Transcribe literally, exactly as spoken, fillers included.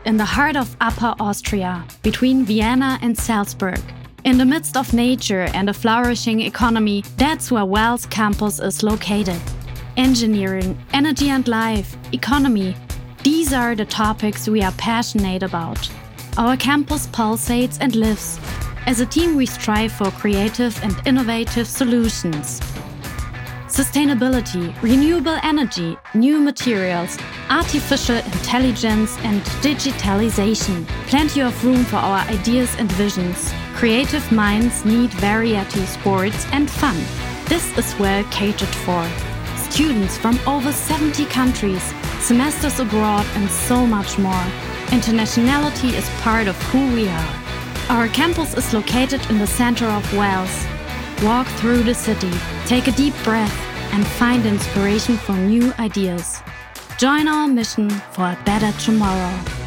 in the heart of Upper Austria, between Vienna and Salzburg. In the midst of nature and a flourishing economy, that's where WELS campus is located. Engineering, energy and life, economy, these are the topics we are passionate about. Our campus pulsates and lives. As a team, we strive for creative and innovative solutions. Sustainability, renewable energy, new materials, artificial intelligence and digitalization. Plenty of room for our ideas and visions. Creative minds need variety, sports and fun. This is well catered for. Students from over seventy countries, semesters abroad and so much more. Internationality is part of who we are. Our campus is located in the center of WELS. Walk through the city, take a deep breath and find inspiration for new ideas. Join our mission for a better tomorrow.